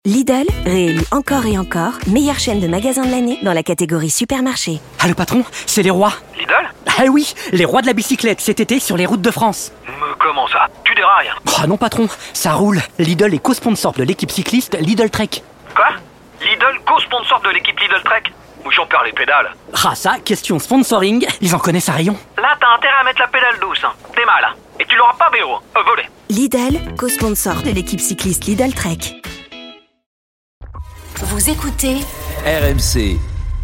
Lidl, réélu encore et encore, meilleure chaîne de magasins de l'année dans la catégorie supermarché. Ah le patron, c'est les rois. Lidl ? Ah oui, les rois de la bicyclette cet été sur les routes de France. Mais comment ça ? Tu dérailles ? Ah non patron, ça roule. Lidl est co-sponsor de l'équipe cycliste Lidl Trek. Quoi ? Lidl, co-sponsor de l'équipe Lidl Trek ? Où j'en perds les pédales. Ah ça, question sponsoring, ils en connaissent à rayon. Là, t'as intérêt à mettre la pédale douce. Hein. T'es mal. Hein. Et tu l'auras pas, Béo. Volé. Lidl, co-sponsor de l'équipe cycliste Lidl Trek. Vous écoutez RMC.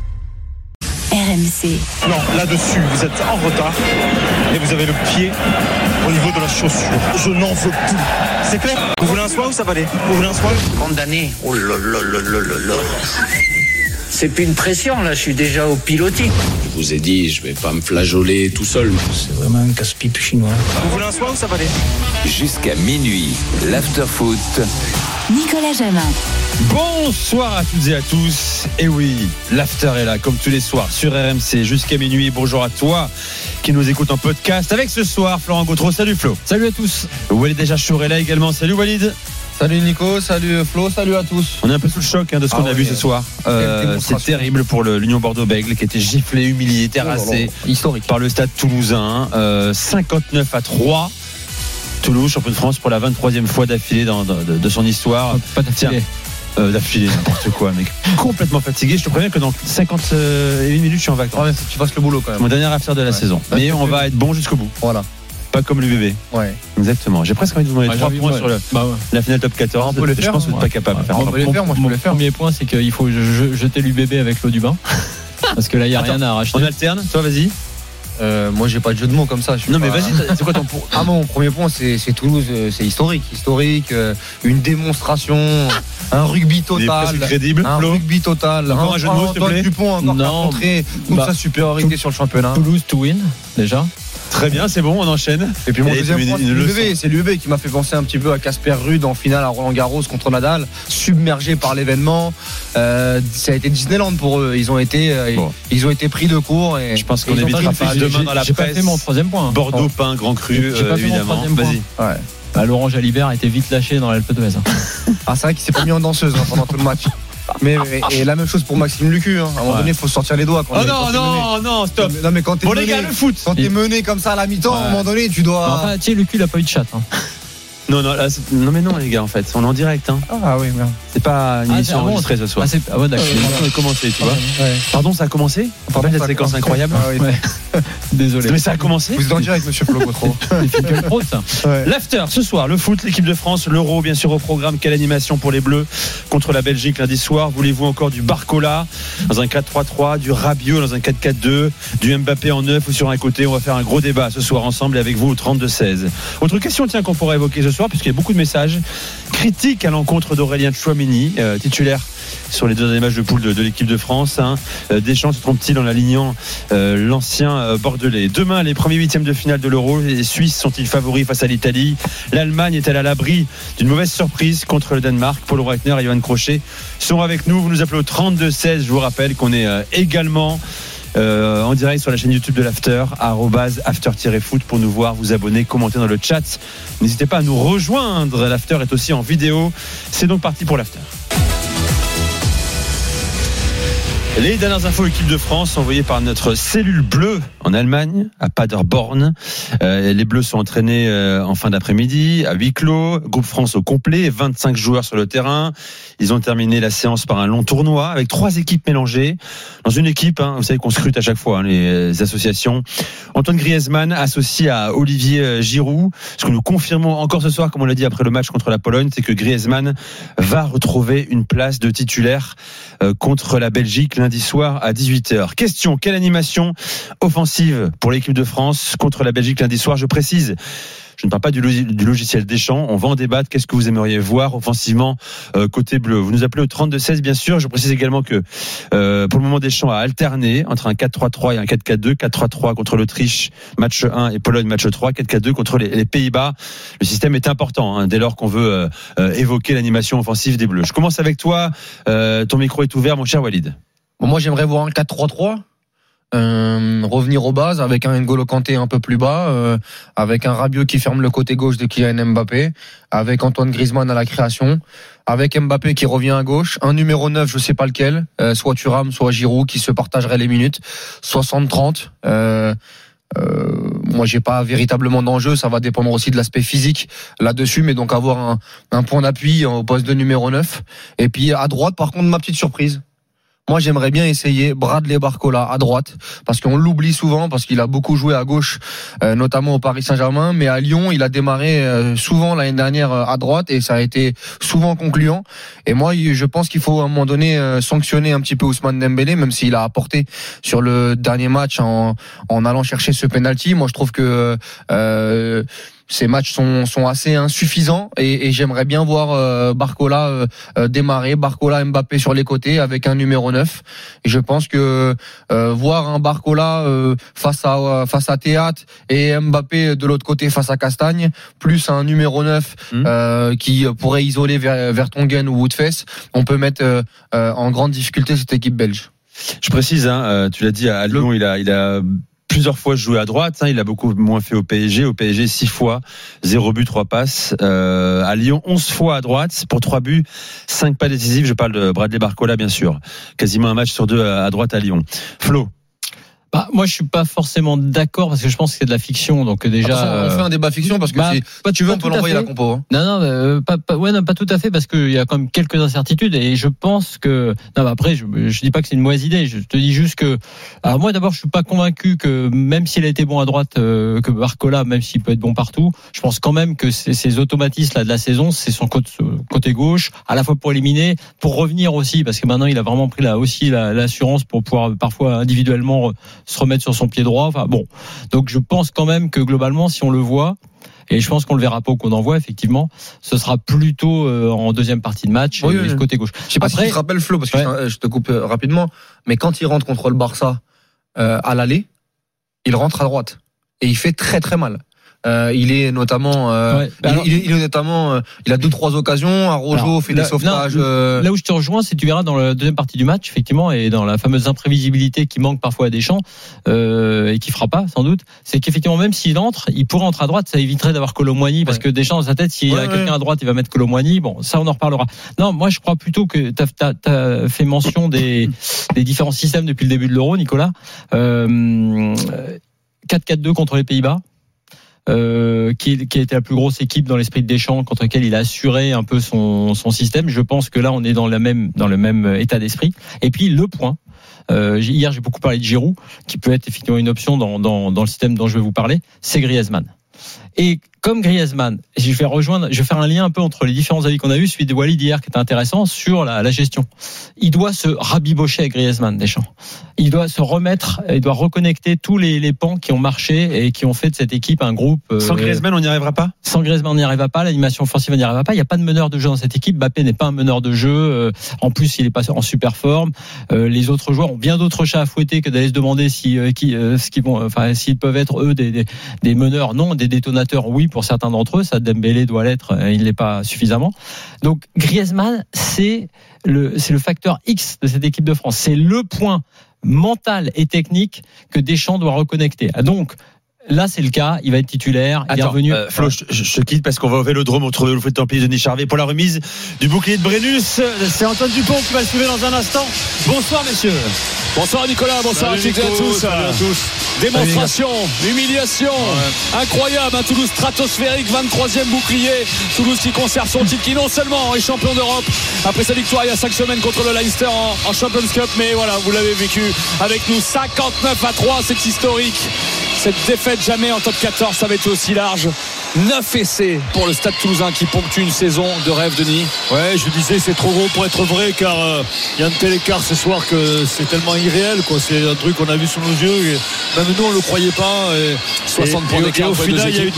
RMC. Non, là-dessus, vous êtes en retard et vous avez le pied au niveau de la chaussure. Je n'en veux plus. C'est clair ? Vous voulez un soin ou ça va aller ? Vous voulez un soin ? Condamné. Oh là là là là là là. C'est plus une pression, là, je suis déjà au pilotis. Je vous ai dit, je vais pas me flageoler tout seul. C'est vraiment un casse-pipe chinois. Vous voulez un soin ou ça va aller ? Jusqu'à minuit, l'after-foot. Nicolas Jamin. Bonsoir à toutes et à tous. Et oui, l'after est là, comme tous les soirs, sur RMC, jusqu'à minuit. Bonjour à toi qui nous écoute en podcast. Avec ce soir, Florent Gautreau. Salut Flo. Salut à tous. Walid Achachour est là également. Salut Walid. Salut Nico, salut Flo, salut à tous. On est un peu sous le choc de ce qu'on a vu ce soir. C'est terrible pour l'Union Bordeaux-Bègles qui était giflé, humilié, terrassé historique par le Stade Toulousain. 59-3. Toulouse, champion de France pour la 23e fois d'affilée de son histoire. Pas d'affilée. D'affilée, n'importe quoi, mec. Complètement fatigué. Je te préviens que dans 51 minutes, je suis en vacances. Ouais, tu fasses le boulot quand même. Mon dernier affaire de la saison. Mais on va être bon jusqu'au bout. Voilà. Pas comme l'UBB. Ouais. Exactement. J'ai presque envie de vous demander 3 points sur la finale top 14. On peut les faire. Je pense que vous n'êtes pas capable de faire. On peut les faire, moi je peux les faire. Mon premier point, c'est qu'il faut jeter l'UBB avec l'eau du bain. Parce que là, il n'y a rien à arracher. On alterne. Toi, vas-y. Moi j'ai pas de jeu de mots comme ça. Non mais vas-y, c'est quoi ton point? Ah mon premier point c'est Toulouse, c'est historique, une démonstration, un rugby total, crédible, rugby total. Encore un jeu de mots s'il te plaît. Dupont encore montré toute sa supériorité sur le championnat. Toulouse to win déjà. Très bien, c'est bon, on enchaîne. Et puis mon deuxième point, c'est l'UBB qui m'a fait penser un petit peu à Casper Ruud en finale à Roland-Garros contre Nadal, submergé par l'événement. Ça a été Disneyland pour eux. Ils ont été pris de court. Et je pense qu'on évitera pas demain dans la presse. J'ai pas fait mon troisième point. Bordeaux, pain, grand cru, évidemment. Vas-y. Ouais. Laurent Jalibert a été vite lâché dans l'Alpe d'Huez. Ah, c'est vrai qu'il s'est pas mis en danseuse pendant tout le match. Et la même chose pour Maxime Lucu. À un moment donné, il faut sortir les doigts. Non, stop. Non, mais quand t'es mené, les gars, le foot. Quand t'es mené comme ça à la mi-temps, à un moment donné, tu dois. Enfin, tu sais, Lucu, il a pas eu de chat. Non, mais non, les gars, en fait, on est en direct. Ah oui, merde. C'est pas une émission enregistrée ce soir. Ah ouais, d'accord. L'émission a commencé, tu vois. Ouais. Pardon, ça a commencé. Pardon, cette séquence incroyable. Ah oui. Ouais. Désolé. Mais ça a commencé. Vous êtes en direct, monsieur Flo Gautreau. L'after ce soir, le foot, l'équipe de France, l'Euro, bien sûr au programme. Quelle animation pour les Bleus contre la Belgique lundi soir. Voulez-vous encore du Barcola dans un 4-3-3, du Rabiot dans un 4-4-2, du Mbappé en 9 ou sur un côté? On va faire un gros débat ce soir ensemble et avec vous au 32-16. Autre question qu'on pourrait évoquer ce soir, puisqu'il y a beaucoup de messages critiques à l'encontre d'Aurélien Tchouaméni, titulaire sur les deux derniers matchs de poule de l'équipe de France. Deschamps se trompe-t-il en alignant l'ancien bordelais? Demain, les premiers huitièmes de finale de l'Euro. Les Suisses sont-ils favoris face à l'Italie? L'Allemagne est-elle à l'abri d'une mauvaise surprise contre le Danemark? Paul Breitner et Johan Crochet sont avec nous. Vous nous appelez au 32-16. Je vous rappelle qu'on est également en direct sur la chaîne YouTube de l'After, @after-foot, pour nous voir, vous abonner, commenter dans le chat. N'hésitez pas à nous rejoindre. L'After est aussi en vidéo. C'est donc parti pour l'After. Les dernières infos équipe de France envoyées par notre cellule bleue en Allemagne, à Paderborn. Les Bleus sont entraînés en fin d'après-midi, à huis clos. Groupe France au complet, 25 joueurs sur le terrain. Ils ont terminé la séance par un long tournoi avec 3 équipes mélangées. Dans une équipe, vous savez qu'on scrute à chaque fois les associations. Antoine Griezmann associé à Olivier Giroud. Ce que nous confirmons encore ce soir, comme on l'a dit après le match contre la Pologne, c'est que Griezmann va retrouver une place de titulaire contre la Belgique lundi soir à 18h. Question, quelle animation offensive pour l'équipe de France contre la Belgique lundi soir? Je précise, je ne parle pas du logiciel Deschamps. On va en débattre. Qu'est-ce que vous aimeriez voir offensivement côté bleu? Vous nous appelez au 32-16, bien sûr. Je précise également que pour le moment, Deschamps a alterné entre un 4-3-3 et un 4-4-2. 4-3-3 contre l'Autriche, match 1, et Pologne, match 3. 4-4-2 contre les Pays-Bas. Le système est important dès lors qu'on veut évoquer l'animation offensive des Bleus. Je commence avec toi. Ton micro est ouvert, mon cher Walid. Moi, j'aimerais voir un 4-3-3. Revenir aux bases avec un N'Golo Kanté un peu plus bas, avec un Rabiot qui ferme le côté gauche de Kylian Mbappé, avec Antoine Griezmann à la création, avec Mbappé qui revient à gauche, un numéro 9, je sais pas lequel, soit Thuram, soit Giroud qui se partageraient les minutes, 60-30. Moi, j'ai pas véritablement d'enjeu, ça va dépendre aussi de l'aspect physique là-dessus, mais donc avoir un point d'appui au poste de numéro 9. Et puis à droite, par contre, ma petite surprise. Moi, j'aimerais bien essayer Bradley Barcola à droite, parce qu'on l'oublie souvent, parce qu'il a beaucoup joué à gauche, notamment au Paris Saint-Germain, mais à Lyon, il a démarré souvent l'année dernière à droite, et ça a été souvent concluant. Et moi, je pense qu'il faut à un moment donné sanctionner un petit peu Ousmane Dembélé, même s'il a apporté sur le dernier match en allant chercher ce penalty. Moi, je trouve que ces matchs sont assez insuffisants et j'aimerais bien voir Barcola démarrer, Barcola Mbappé sur les côtés avec un numéro 9. Et je pense que voir un Barcola face à Théâtre et Mbappé de l'autre côté face à Castagne, plus un numéro 9 qui pourrait isoler Vertonghen ou Woodfess, on peut mettre en grande difficulté cette équipe belge. Je précise, tu l'as dit, à Lyon, il a plusieurs fois joué à droite, il a beaucoup moins fait au PSG. Au PSG, 6 fois, 0 but, 3 passes. À Lyon, 11 fois à droite, pour 3 buts, 5 pas décisifs. Je parle de Bradley Barcola, bien sûr. Quasiment un match sur 2 à droite à Lyon. Flo? Moi, je suis pas forcément d'accord parce que je pense que c'est de la fiction. Donc déjà, on fait un débat fiction parce que si tu veux, on peut l'envoyer la compo. Hein. Non, pas tout à fait parce qu'il y a quand même quelques incertitudes et je pense que. Non, après, je dis pas que c'est une mauvaise idée. Je te dis juste que. Alors moi, d'abord, je suis pas convaincu que même s'il a été bon à droite, que Barcola, même s'il peut être bon partout, je pense quand même que ces automatismes là de la saison, c'est son côté gauche, à la fois pour éliminer, pour revenir aussi, parce que maintenant il a vraiment pris l'assurance pour pouvoir parfois individuellement se remettre sur son pied droit. Enfin bon, donc je pense quand même que globalement, si on le voit, et je pense qu'on le verra pas au coup d'envoi, effectivement, ce sera plutôt en deuxième partie de match, côté gauche. Je sais pas si tu te rappelles, Flo, parce que je te coupe rapidement, mais quand il rentre contre le Barça à l'aller, il rentre à droite et il fait très très mal. Il est notamment, il a 2-3 occasions. Araujo fait des sauvetages. Là où je te rejoins, c'est tu verras dans la deuxième partie du match, effectivement, et dans la fameuse imprévisibilité qui manque parfois à Deschamps et qui fera pas sans doute, c'est qu'effectivement même s'il entre, il pourrait entrer à droite, ça éviterait d'avoir Colomboigny parce que Deschamps dans sa tête, s'il y a quelqu'un à droite, il va mettre Colomboigny. Bon, ça on en reparlera. Non, moi je crois plutôt que t'as fait mention des différents systèmes depuis le début de l'Euro, Nicolas. 4-4-2 contre les Pays-Bas. Qui a été la plus grosse équipe dans l'esprit de Deschamps, contre laquelle il a assuré un peu son système. Je pense que là, on est dans le même état d'esprit. Et puis le point. Hier, j'ai beaucoup parlé de Giroud, qui peut être effectivement une option dans le système dont je vais vous parler. C'est Griezmann. Et comme Griezmann, je vais faire un lien un peu entre les différents avis qu'on a eu, celui de Walid hier qui était intéressant sur la gestion. Il doit se rabibocher avec Griezmann, Deschamps. Il doit se remettre, il doit reconnecter tous les pans qui ont marché et qui ont fait de cette équipe un groupe. Sans Griezmann, on n'y arrivera pas. Sans Griezmann, on n'y arrivera pas. L'animation offensive, on n'y arrivera pas. Il n'y a pas de meneur de jeu dans cette équipe. Mbappé n'est pas un meneur de jeu. En plus, il n'est pas en super forme. Les autres joueurs ont bien d'autres chats à fouetter que d'aller se demander s'ils peuvent être eux des meneurs. Non, des détonateurs. Oui, pour certains d'entre eux. Ça, Dembélé doit l'être. Il ne l'est pas suffisamment. Donc, Griezmann, c'est le facteur X de cette équipe de France. C'est le point mental et technique que Deschamps doit reconnecter. Donc, là, c'est le cas. Il va être titulaire. Il est revenu. Flo, je quitte parce qu'on va au Vélodrome retrouver le foot en pays de Denis Charvet pour la remise du bouclier de Brennus. C'est Antoine Dupont qui va le suivre dans un instant. Bonsoir, messieurs. Bonsoir Nicolas, bonsoir à toutes et à tous. Démonstration, humiliation, incroyable, Toulouse stratosphérique, 23e bouclier. Toulouse qui conserve son titre, qui non seulement est champion d'Europe après sa victoire il y a 5 semaines contre le Leinster en Champions Cup, mais voilà, vous l'avez vécu avec nous, 59-3, c'est historique. Cette défaite jamais en top 14, ça avait été aussi large. 9 essais pour le Stade Toulousain qui ponctue une saison de rêve, Denis. Ouais, je disais c'est trop gros pour être vrai, car il y a un tel écart ce soir que c'est tellement irréel, quoi. C'est un truc qu'on a vu sous nos yeux et même nous on le croyait pas. 60 points d'écart. Au final, il y a eu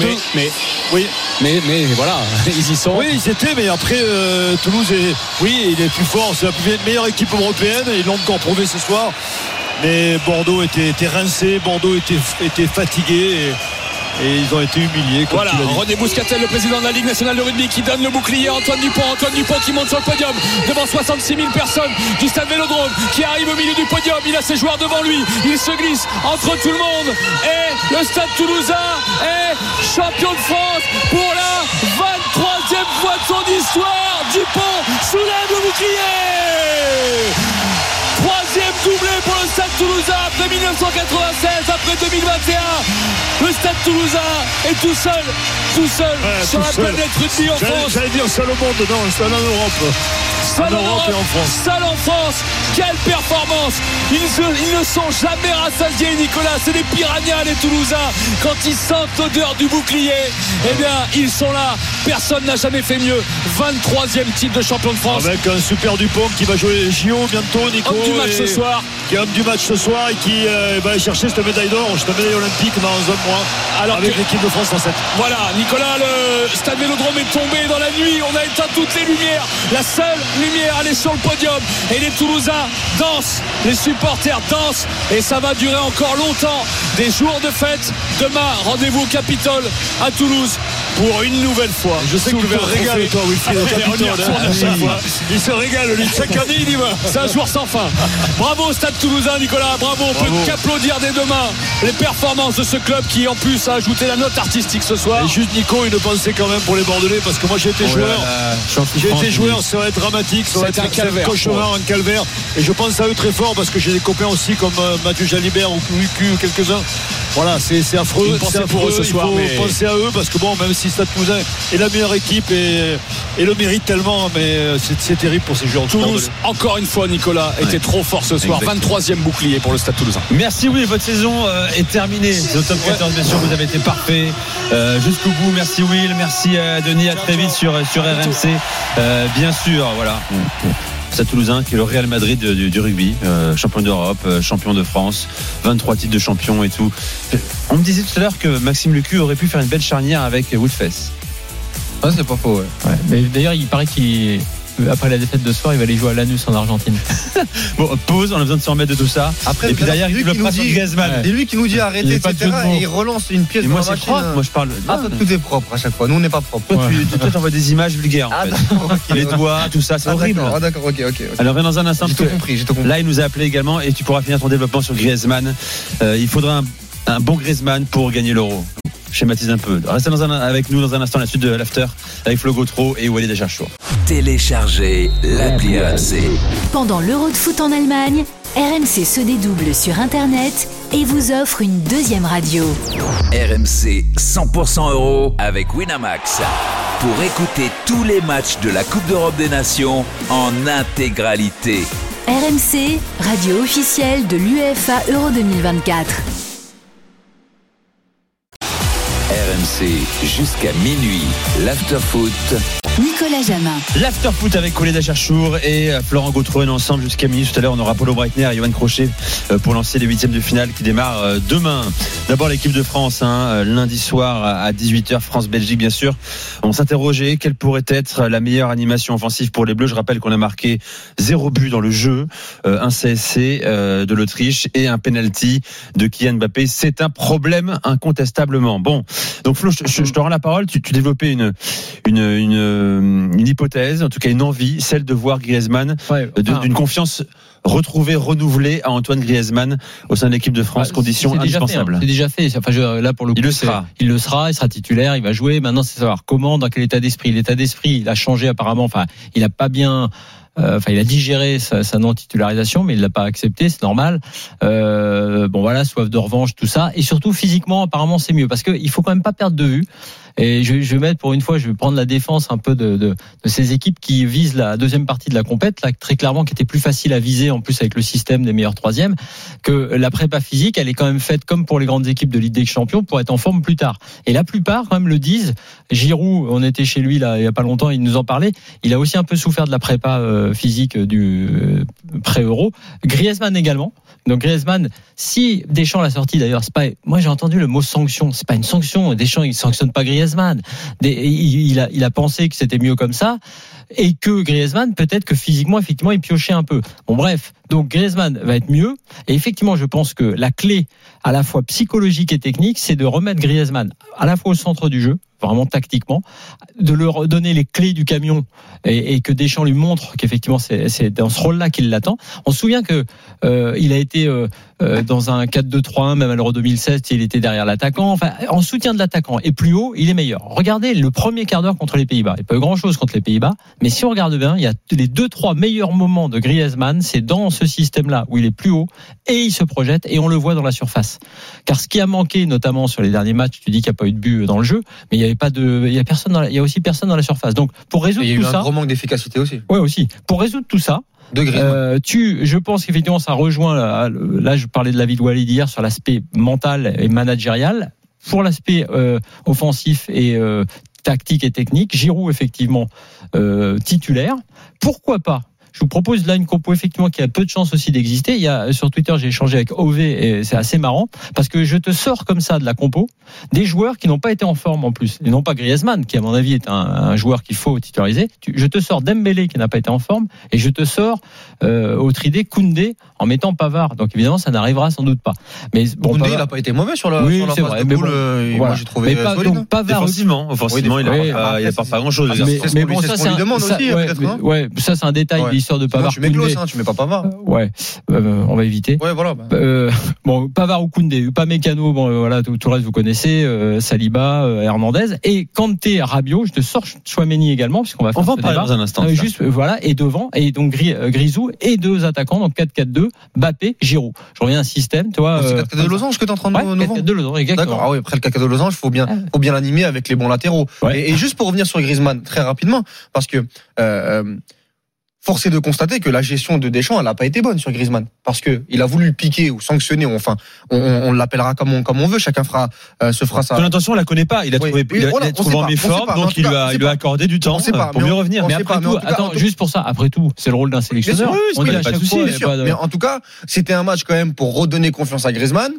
mais voilà, ils y sont. Oui, ils étaient, mais après Toulouse il est plus fort, c'est la meilleure équipe européenne. Ils l'ont encore prouvé ce soir. Mais Bordeaux était rincé, Bordeaux était fatigué. et ils ont été humiliés. Voilà, René Bouscatel, le président de la Ligue nationale de rugby, qui donne le bouclier à Antoine Dupont qui monte sur le podium devant 66 000 personnes du stade Vélodrome, qui arrive au milieu du podium. Il a ses joueurs devant lui, il se glisse entre tout le monde et le stade toulousain est champion de France pour la 23e fois de son histoire. Dupont soulève le bouclier. Troisième doublé pour le Stade Toulousain après 1996, après 2021. Le Stade Toulousain est tout seul sur la planète rugby en France. J'allais dire seul au monde, non, seul en Europe. Seul en Europe et en France. Seul en France. Quelle performance. Ils ne sont jamais rassasiés, Nicolas. C'est des piranhas, les Toulousains. Quand ils sentent l'odeur du bouclier, eh bien, ils sont là. Personne n'a jamais fait mieux. 23e titre de champion de France. Avec un super Dupont qui va jouer les JO bientôt, Nico. Homme du match ce soir. Qui est homme du match ce soir et qui va aller chercher cette médaille d'or, cette médaille olympique dans un mois. Alors avec l'équipe de France en 7. Voilà, Nicolas, le stade Vélodrome est tombé dans la nuit. On a éteint toutes les lumières. La seule lumière, elle est sur le podium. Et les Toulousains dansent. Les supporters dansent. Et ça va durer encore longtemps. Des jours de fête. Demain, rendez-vous au Capitole à Toulouse pour une nouvelle fois. Je sais que tu vas régaler, toi, Wilfried, au Capitole. Il se régale, lui. Chaque année, il y va. C'est un jour sans fin. Bravo au stade toulousain, Nicolas. Bravo. On peut qu'applaudir dès demain les performances de ce club qui, en plus, a ajouté la note artistique ce soir. Et juste, Nico, une pensée quand même pour les Bordelais, parce que moi, j'ai été joueur. Ça va être dramatique. Ça va être un cauchemar, un calvaire. Et je pense à eux très fort parce que j'ai des copains aussi comme Mathieu Jalibert ou Lucu ou quelques-uns. Voilà, c'est affreux. C'est pour eux ce soir. Il faut penser à eux parce que bon, même si Stade Toulousain est la meilleure équipe et le mérite tellement, mais c'est terrible pour ces joueurs. Toulouse, encore une fois, Nicolas, était trop fort ce soir. 23e bouclier pour le Stade Toulousain. Merci, oui, votre saison est terminée. C'est au top 14, bien sûr, vous avez été parfait jusqu'au bout. Merci Will, merci Denis, à très vite sur RMC. Bien sûr, voilà. Stade Toulousain qui est le Real Madrid du rugby, champion d'Europe, champion de France, 23 titres de champion et tout. On me disait tout à l'heure que Maxime Lucu aurait pu faire une belle charnière avec Woodfess. Ah, c'est pas faux, ouais. Mais d'ailleurs, il paraît qu'après la défaite de ce soir, il va aller jouer à Lanús en Argentine. Bon, pause, on a besoin de se remettre de tout ça. Après, et puis derrière, il le passe sur Griezmann. C'est lui qui nous dit arrêter, etc. Et il relance une pièce dans la machine. Moi, je parle. Tout est propre à chaque fois. Nous, on n'est pas propre. Toi, tu envoies des images vulgaires, en fait. Les doigts, tout ça, c'est horrible. D'accord, ok. Alors, viens dans un instant. J'ai tout compris. Là, il nous a appelé également et tu pourras finir ton développement sur Griezmann. Il faudra un bon Griezmann pour gagner l'Euro. Schématise un peu. Restez avec nous dans un instant la suite de l'After avec Flo Gautreau et Walid Acharchour. Téléchargez l'appli RMC. Pendant l'Euro de foot en Allemagne, RMC se dédouble sur Internet et vous offre une deuxième radio. RMC 100% Euro avec Winamax. Pour écouter tous les matchs de la Coupe d'Europe des Nations en intégralité. RMC, radio officielle de l'UEFA Euro 2024. RMC jusqu'à minuit, l'afterfoot. Nicolas Jamin. L'afterfoot avec Walid Acharchour et Florent Gautreau ensemble jusqu'à minuit. Tout à l'heure, on aura Paulo Breitner et Johan Crochet pour lancer les huitièmes de finale qui démarrent demain. D'abord l'équipe de France, lundi soir à 18h, France-Belgique bien sûr. On s'interrogeait quelle pourrait être la meilleure animation offensive pour les Bleus. Je rappelle qu'on a marqué 0 but dans le jeu, un CSC de l'Autriche et un penalty de Kylian Mbappé. C'est un problème incontestablement. Bon, donc Flo, je te rends la parole. Tu développais une hypothèse, en tout cas une envie, celle de voir Griezmann, d'une confiance retrouvée, renouvelée à Antoine Griezmann au sein de l'équipe de France, condition indispensable. C'est déjà fait. Enfin, là pour le coup, il le sera, il sera titulaire, il va jouer. Maintenant, c'est savoir comment, dans quel état d'esprit. L'état d'esprit, il a changé apparemment. Enfin, il a pas bien. Il a digéré sa non-titularisation, mais il l'a pas accepté, c'est normal. Bon voilà, soif de revanche, tout ça, et surtout physiquement, apparemment, c'est mieux parce que il faut quand même pas perdre de vue. Et je vais mettre pour une fois, je vais prendre la défense un peu de ces équipes qui visent la deuxième partie de la compète, là très clairement, qui était plus facile à viser en plus avec le système des meilleurs troisièmes, que la prépa physique, elle est quand même faite comme pour les grandes équipes de Ligue des Champions pour être en forme plus tard. Et la plupart quand même le disent. Giroud, on était chez lui là il y a pas longtemps, il nous en parlait. Il a aussi un peu souffert de la prépa physique du pré-Euro. Griezmann également. Donc Griezmann, si Deschamps l'a sorti d'ailleurs, c'est pas. Moi j'ai entendu le mot sanction. C'est pas une sanction. Deschamps il sanctionne pas Griezmann. Il a pensé que c'était mieux comme ça. Et que Griezmann, peut-être que physiquement, effectivement, il piochait un peu. Bon, bref. Donc, Griezmann va être mieux. Et effectivement, je pense que la clé, à la fois psychologique et technique, c'est de remettre Griezmann à la fois au centre du jeu, vraiment tactiquement, de leur donner les clés du camion et que Deschamps lui montre qu'effectivement, c'est dans ce rôle-là qu'il l'attend. On se souvient que, il a été, dans un 4-2-3-1, même à l'Euro 2016, il était derrière l'attaquant. Enfin, en soutien de l'attaquant et plus haut, il est meilleur. Regardez le premier quart d'heure contre les Pays-Bas. Il n'y a pas eu grand-chose contre les Pays-Bas. Mais si on regarde bien, il y a les 2-3 meilleurs moments de Griezmann, c'est dans ce système-là où il est plus haut et il se projette et on le voit dans la surface. Car ce qui a manqué, notamment sur les derniers matchs, tu dis qu'il n'y a pas eu de but dans le jeu, mais il y a aussi personne dans la surface. Donc, pour résoudre tout ça. Il y a eu un gros manque d'efficacité aussi. Ouais, aussi. Pour résoudre tout ça, je pense qu'effectivement, ça rejoint, là, je parlais de David Walid hier sur l'aspect mental et managérial. Pour l'aspect offensif et tactique et technique, Giroud effectivement titulaire. Pourquoi pas? Je vous propose là une compo effectivement qui a peu de chance aussi d'exister. Il y a sur Twitter, j'ai échangé avec OV et c'est assez marrant parce que je te sors comme ça de la compo des joueurs qui n'ont pas été en forme en plus et non pas Griezmann qui à mon avis est un joueur qu'il faut titulariser. Je te sors Dembélé qui n'a pas été en forme et je te sors Otridé, Koundé en mettant Pavard. Donc évidemment ça n'arrivera sans doute pas. Mais bon, Koundé il n'a pas été mauvais sur la oui, sur la c'est phase vrai, de mais poule. Bon, Moi j'ai trouvé donc Pavard offensivement il apporte pas grand chose. Mais bon ça c'est lui demande aussi peut-être. Ouais, ça c'est un détail de l'histoire de Pavard. Tu mets Klose, tu mets pas Pavard. On va éviter. Ouais, voilà. Bon, Pavard ou Koundé, pas Mécano, bon, voilà, tout le reste vous connaissez, Saliba, Hernandez, et Kanté, Rabiot, je te sors Chouameni également, puisqu'on va faire ce débat dans un instant. Juste, voilà, et devant, et donc Grisou, et deux attaquants, donc 4-4-2, Mbappé, Giroud. Je reviens à un système, toi. C'est 4-4-2 de Losange que t'es en train de nous vendre. 4-4-2 Losange, exactement. D'accord, ah oui, après le 4-4-2 de Losange, faut bien l'animer avec les bons latéraux. Et juste pour revenir sur Griezmann, très rapidement, parce que, force est de constater que la gestion de Deschamps, elle n'a pas été bonne sur Griezmann. Parce que il a voulu le piquer ou sanctionner, enfin, on l'appellera comme on veut, chacun se fera ça. Son intention, on la connaît pas. Il a trouvé en méforme, donc il lui a accordé du temps pour mieux revenir. Mais après tout, attends, juste pour ça, après tout, c'est le rôle d'un sélectionneur. On dit à chaque fois, mais en tout cas, c'était un match quand même pour redonner confiance à Griezmann.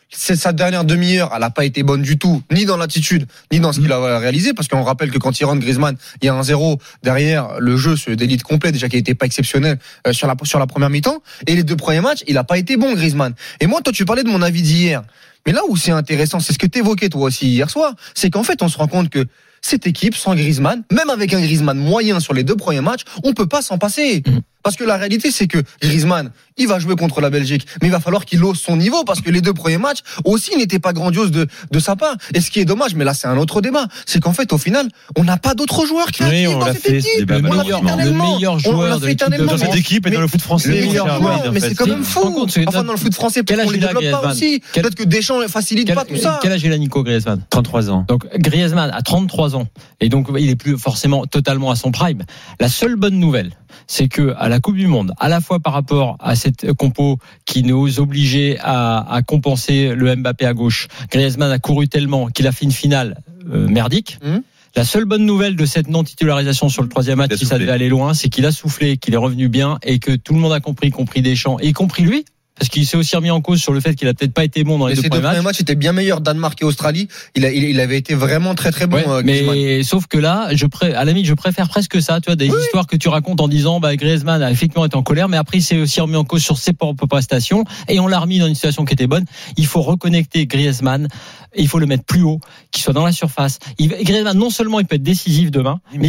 Sa dernière demi-heure, elle n'a pas été bonne du tout, ni dans l'attitude, ni dans ce qu'il a réalisé, parce qu'on rappelle que quand il rentre Griezmann, il y a un 0 derrière, le jeu se délite complet, déjà qu'il n'était pas exceptionnel sur la première mi-temps, et les deux premiers matchs, il n'a pas été bon Griezmann. Et moi, toi, tu parlais de mon avis d'hier, mais là où c'est intéressant, c'est ce que t'évoquais toi aussi hier soir, c'est qu'en fait, on se rend compte que cette équipe, sans Griezmann, même avec un Griezmann moyen sur les deux premiers matchs, on peut pas s'en passer. Parce que la réalité, c'est que Griezmann, il va jouer contre la Belgique, mais il va falloir qu'il hausse son niveau parce que les deux premiers matchs aussi n'étaient pas grandioses de sa part. Et ce qui est dommage, mais là c'est un autre débat, c'est qu'en fait au final, on n'a pas d'autres joueurs créatifs dans cette équipe. Le meilleur joueur de cette équipe et dans le foot français. Le meilleur joueur, mais c'est quand même fou. Enfin dans le foot français, parce qu'on les développe pas aussi. Peut-être que Deschamps facilite pas tout ça. Quel âge il a Nico Griezmann? 33 ans. Donc Griezmann a 33 ans et donc il est plus forcément totalement à son prime. La seule bonne nouvelle, c'est que à la Coupe du Monde, à la fois par rapport à cette compo qui nous obligeait à compenser le Mbappé à gauche, Griezmann a couru tellement qu'il a fait une finale merdique. La seule bonne nouvelle de cette non-titularisation sur le troisième match, si ça devait aller loin, c'est qu'il a soufflé, qu'il est revenu bien et que tout le monde a compris, y compris Deschamps, et y compris lui. Parce qu'il s'est aussi remis en cause sur le fait qu'il a peut-être pas été bon dans les deux premiers matchs. Étaient bien meilleurs, Danemark et Australie. Il avait été vraiment très très bon. Mais sauf que là, à la limite, je préfère presque ça. Tu vois, des histoires que tu racontes en disant, Griezmann a effectivement été en colère, mais après il s'est aussi remis en cause sur ses propres prestations et on l'a remis dans une situation qui était bonne. Il faut reconnecter Griezmann. Il faut le mettre plus haut, qu'il soit dans la surface. Griezmann, non seulement il peut être décisif demain, mais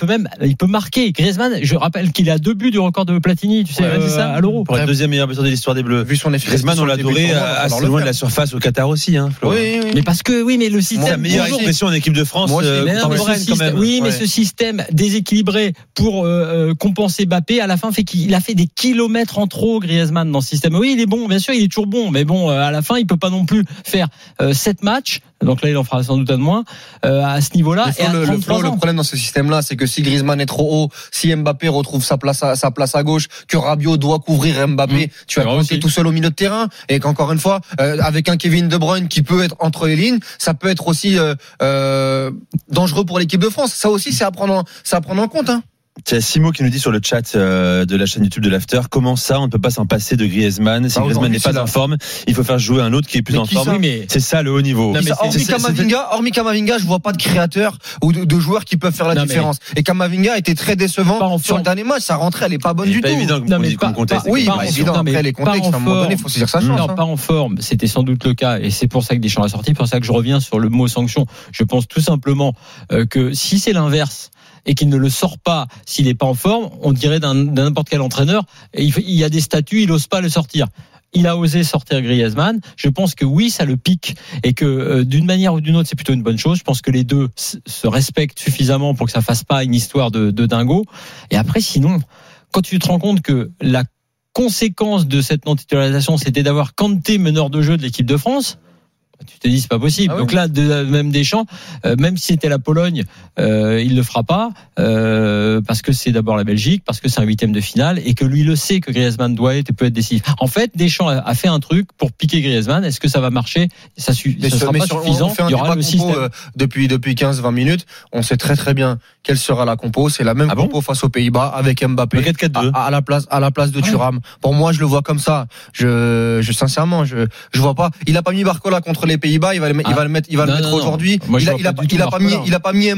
il peut marquer. Griezmann, je rappelle qu'il a 2 buts du record de Platini, tu sais, c'est ça, à l'Euro. Pour être deuxième meilleur buteur de l'histoire des Bleus. Vu son efficacité. Griezmann, on l'a adoré assez loin de la surface au Qatar aussi, hein, Flo. Oui. Mais parce que, mais le système. La meilleure expression en équipe de France, mais ce système déséquilibré pour compenser Mbappé, à la fin, fait qu'il a fait des kilomètres en trop, Griezmann, dans ce système. Oui, il est bon, bien sûr, il est toujours bon, mais bon, à la fin, il peut pas non plus faire 7 matchs. Donc là, il en fera sans doute un de moins à ce niveau-là. Le problème dans ce système-là, c'est que si Griezmann est trop haut, si Mbappé retrouve sa place à gauche, que Rabiot doit couvrir Mbappé, tu vas compter tout seul au milieu de terrain, et qu'encore une fois, avec un Kevin De Bruyne qui peut être entre les lignes, ça peut être aussi dangereux pour l'équipe de France. Ça aussi, c'est à prendre en compte. Hein. C'est Simo qui nous dit sur le chat de la chaîne YouTube de l'After, comment ça, on ne peut pas s'en passer de Griezmann? Si Griezmann n'est pas en forme, il faut faire jouer un autre qui est plus en forme. Oui, mais c'est ça le haut niveau. Hormis Kamavinga, je vois pas de créateur ou de joueurs qui peuvent faire la différence. Et Kamavinga était très décevant sur le dernier match. Sa rentrée, elle est pas bonne du tout. Évident qu'on conteste. Oui, évident. Après les contextes, à un moment donné, il faut se dire que ça change. Non, pas en forme. C'était sans doute le cas, et c'est pour ça que Deschamps a sorti. Pour ça que je reviens sur le mot sanction. Je pense tout simplement que si c'est l'inverse, et qu'il ne le sort pas s'il n'est pas en forme, on dirait d'un n'importe quel entraîneur, il y a des statuts, il n'ose pas le sortir. Il a osé sortir Griezmann. Je pense que oui, ça le pique, et que d'une manière ou d'une autre, c'est plutôt une bonne chose. Je pense que les deux se respectent suffisamment pour que ça fasse pas une histoire de dingo. Et après, sinon, quand tu te rends compte que la conséquence de cette non-titularisation, c'était d'avoir Kanté meneur de jeu de l'équipe de France, tu te dis c'est pas possible. Donc là, même Deschamps, même si c'était la Pologne, il le fera pas parce que c'est d'abord la Belgique, parce que c'est un 8e de finale, et que lui le sait que Griezmann peut être décisif. En fait, Deschamps a fait un truc pour piquer Griezmann. Est-ce que ça va marcher? Ça sera pas suffisant. Il y aura le système. Depuis 15-20 minutes, on sait très très bien quelle sera la compo. C'est la même compo face aux Pays-Bas avec Mbappé à la place de Thuram. Pour moi, je le vois comme ça. Sincèrement, je vois pas. Il a pas mis Barcola contre les Pays-Bas, il va le mettre aujourd'hui. Il a pas mis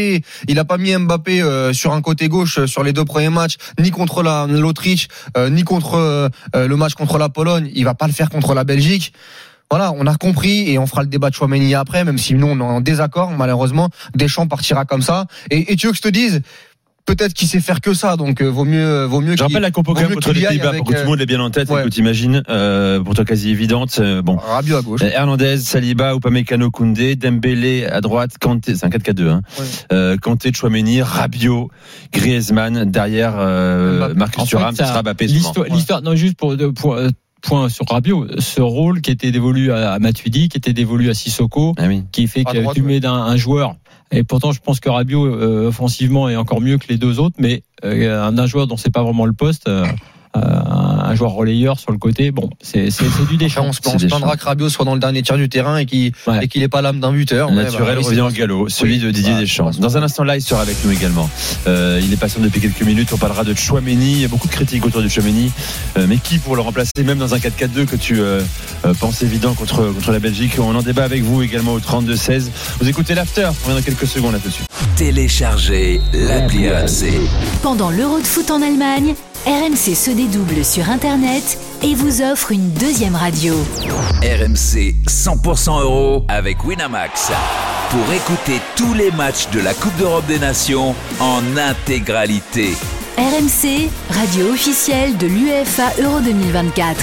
Mbappé sur un côté gauche sur les 2 premiers matchs, ni contre l'Autriche, ni contre le match contre la Pologne. Il va pas le faire contre la Belgique. Voilà, on a compris, et on fera le débat de Tchouaméni après, même si nous on est en désaccord, malheureusement. Deschamps partira comme ça. Et tu veux que je te dise, peut-être qu'il sait faire que ça, donc vaut mieux. Je rappelle la compo contre les Pays-Bas pour que tout le monde l'ait bien en tête. Ouais. Écoute, imagine, pour toi quasi évidente. Bon. Rabiot à gauche. Hernandez, Saliba, Upamecano, Koundé, Dembélé à droite, Kanté, c'est un 4-4-2. Hein. Ouais. Kanté, Tchouaméni, Rabiot, Griezmann derrière Marcus Thuram, ça sera Mbappé. L'histoire, non, juste pour point sur Rabiot, ce rôle qui était dévolu à Matuidi, qui était dévolu à Sissoko, qui fait que tu mets un joueur. Et pourtant, je pense que Rabiot, offensivement, est encore mieux que les deux autres, mais un joueur dont c'est pas vraiment le poste, un joueur relayeur sur le côté, bon, c'est du Deschamps. On se plaindra que Rabiot soit dans le dernier tiers du terrain et qu'il n'ait pas l'âme d'un buteur. Naturel revient au galop, celui de Didier Deschamps. Dans un instant, là, il sera avec nous également. Il est patient depuis quelques minutes. On parlera de Tchouaméni. Il y a beaucoup de critiques autour de Tchouaméni. Mais qui pour le remplacer, même dans un 4-4-2 que tu penses évident contre la Belgique? On en débat avec vous également au 32-16. Vous écoutez l'After. On revient dans quelques secondes là-dessus. Téléchargez l'appli RMC. Pendant l'Euro de foot en Allemagne, RMC se dédouble sur Internet et vous offre une deuxième radio. RMC 100% euro avec Winamax. Pour écouter tous les matchs de la Coupe d'Europe des Nations en intégralité. RMC, radio officielle de l'UEFA Euro 2024.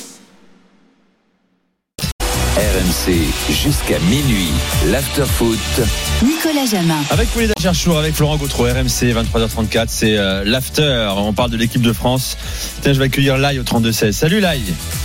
RMC jusqu'à minuit, l'after-foot. Nicolas Jamin. Avec Pauline Cherchour, avec Florent Gautreau, RMC 23h34, c'est l'after. On parle de l'équipe de France. Tiens, je vais accueillir Lai au 32-16. Salut Lai.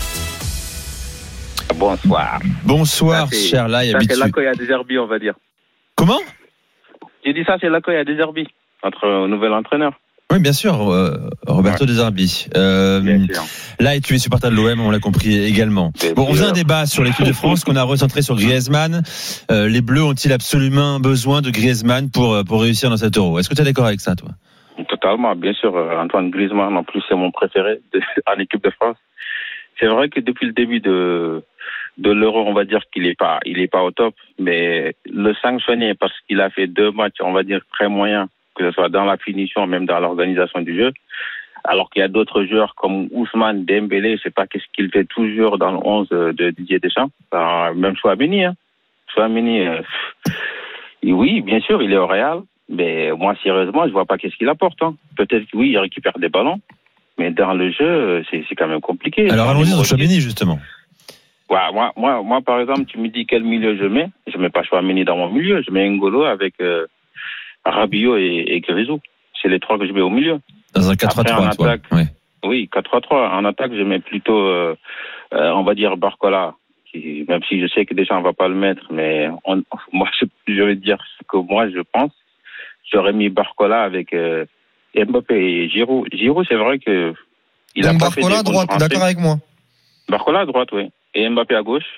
Bonsoir. Bonsoir, cher Lai. Ça, c'est l'accueil à Deserbi, on va dire. Comment? J'ai dit ça, c'est l'accueil à Deserbi, notre nouvel entraîneur. Oui, bien sûr, Roberto De Zerbi. Là, tu es supporter de l'OM, on l'a compris également. On faisait un débat sur l'équipe de France qu'on a recentré sur Griezmann. Les Bleus ont-ils absolument besoin de Griezmann pour réussir dans cet Euro? Est-ce que tu es d'accord avec ça, toi? Totalement, bien sûr. Antoine Griezmann, en plus, c'est mon préféré en équipe de France. C'est vrai que depuis le début de l'Euro, on va dire qu'il est pas au top, mais le sanctionner parce qu'il a fait 2 matchs, on va dire, très moyens, que ce soit dans la finition, même dans l'organisation du jeu. Alors qu'il y a d'autres joueurs comme Ousmane Dembélé, je sais pas qu'est-ce qu'il fait toujours dans le 11 de Didier Deschamps. Même Tchouaméni, oui, bien sûr, il est au Real, mais moi, sérieusement, je vois pas qu'est-ce qu'il apporte. Peut-être que oui, il récupère des ballons, mais dans le jeu, c'est quand même compliqué. Alors allons-y sur Tchouaméni, justement. Ouais, moi, par exemple, tu me dis quel milieu je mets pas Tchouaméni dans mon milieu, je mets N'Golo avec Rabiot et Grisou. C'est les 3 que je mets au milieu. Dans un 4-3-3, toi. Oui, 4-3-3. En attaque, je mets plutôt, on va dire, Barcola, même si je sais que déjà on va pas le mettre, mais moi, je vais dire ce que moi, je pense. J'aurais mis Barcola avec Mbappé et Giroud. Giroud, c'est vrai que il a pas fait Barcola à droite, d'accord avec moi? Barcola à droite, oui. Et Mbappé à gauche.